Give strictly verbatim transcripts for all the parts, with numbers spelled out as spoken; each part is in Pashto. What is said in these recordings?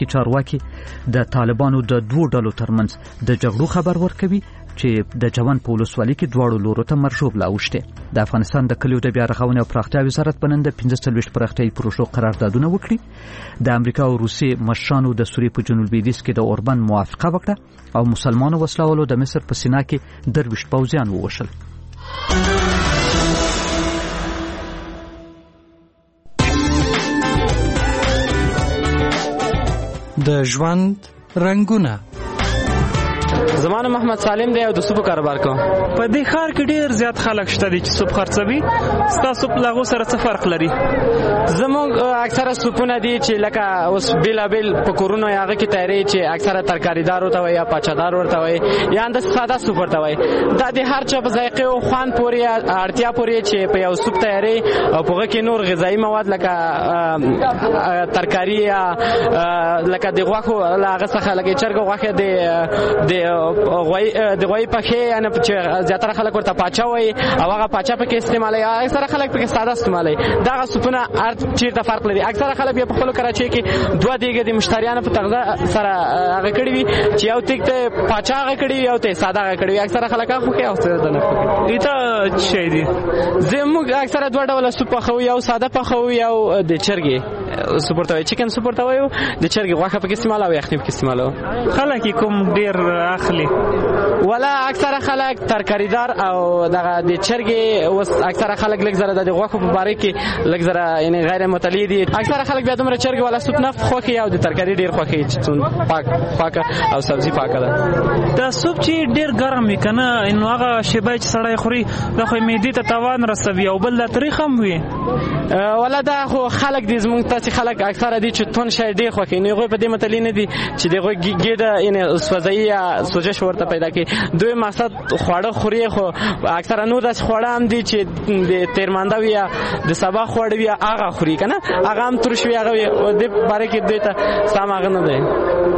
چارواکي د طالبانو د دوو ډلو ترمنځ د جګړو خبر ورکوي چې د جوان په ولسوالۍ کې دواړو لورو ته مرشوب لاوښتې. د افغانستان د کلیو د بیا رغونې او پراختیا وزارت په نن د پنځه څلوېښت پراختیایي پروژو قراردادونه وکړي. د امریکا او روسیې مشرانو د سوریې په جنوب لویدیځ کې د اوربند موافقه وکړه او مسلمانو وسلوالو د مصر په سینا کې درویشت پوځیان ووژل. د ژوند رنگونه. زمانه محمد سالم دی او د سوپ کاروبار کوم. په دې ښار کې ډیر زیات خلک شته دي چې سوپ خرڅوي. ستاسو په لغو سره څه فرق لري؟ زموږ اکثره سوپونه دي چې لکه اوس بیلابیل په کورونو هغه کې تیاری چې اکثره ترکاریدار ورته وي یا پاچادار ورته وي یا اند ساده سوپ ورته وي. دا د هر چا په ذایقه او خوان پورې اړتیا پورې چې په یو سوپ تیاری او په کې نور غذایی مواد لکه ترکاری یا لکه د غوښو لاغه څخه لکه چرګ غوښه د د غوي د غوي پخې ان چې زیاتره خلک ورته پاچا وای او هغه پاچا پکې استعمالي، اکثره خلک پکې ساده استعمالي. دا سوپونه هر چیرته فرق لري. اکثره خلک په خپل کراچۍ کې دوه دیګه د مشتریانو په تغذیه سره هغه کړی وي چې یو تک ته پاچا هغه کړی یو ته ساده هغه کړی. اکثره خلک خو کې اوسه نه ایته شي دي. زموږ اکثره دوه ډول سوپ خو یو ساده په خو یو د چرګي سوپ ورته چکن سوپ ورته وایو، د چرګي غوښه پکې استعمال او یخني پکې استعمالو. خلک کوم ډیر اخلي ولا اکثره خلک ترکاریدار او دغه د چرګي اوس اکثره خلک لږ زره د غوښو په باره کې لږ زره یعنی غیر مطلع دي. اکثره خلک بیا دومره چرګي ولا سوپ نه خوخي او د ترکاری ډیر خوخي چې پاک پاک او سبزی پاکه ده. دا سوپ چې ډیر ګرم وي کنه نو هغه شیبای چې سړی خوري دا خو معدې ته تاوان رسوي او بل د تاریخ هم وي. ولا دا خو خلک دي زمونږ تاسو خلک اکثره دي چې تون شي ډیر خوخي نه غوي په دې مطلع نه دي چې دغه ګیډه یعنی سوځي یا سوجش ورته پیدا کی. دوی مقصد خواړه خوري خو اکثره نور داس خواړه هم دي چې د تیرمانده وي د سبا خواړه وي هغه خوري کنه هغه هم ترش وي هغه د باره کې دوی ته سم هغه نه دی.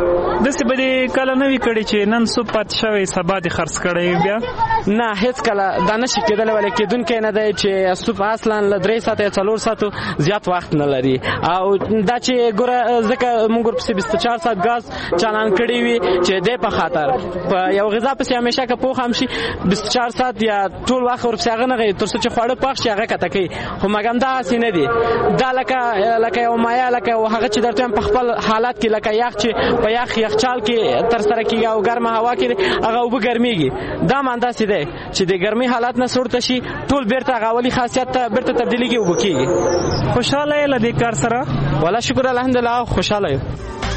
دسه به کله نه وی کړی چې نن سوپ پات شوی سبا د خرڅ کړی بیا نه هیڅ کله دا نشي کېدل ولې کېدون کې نه دی چې سوپ اصلا ل درې ساعته څلور ساعته زیات وخت نه لري او دا چې ګوره ځکه موږ په بیست و چهار ساعت غاز چالان کړی وي چې د په خاطر په یو غذا په همیشه که پوخ هم شي بیست و چهار ساعت یا ټول وخت ورپسې نه غي تر څو چې خواړه پخ شي هغه کته کوي. خو مګم دا سینې دي دا لکه لکه یو مایا لکه هغه چې درته په خپل حالت کې لکه یخ چې په یخ یخچال کې تر سره کېږي او ګرمه هوا کې هغه وب ګرميږي. دا ماندا سي ده چې د ګرمي حالت نه سورته شي ټول بیرته غاولي خاصیت ته بیرته تبدیلیږي وبکیږي. خوشاله له دې کار سره ولا شکر الحمدلله خوشاله.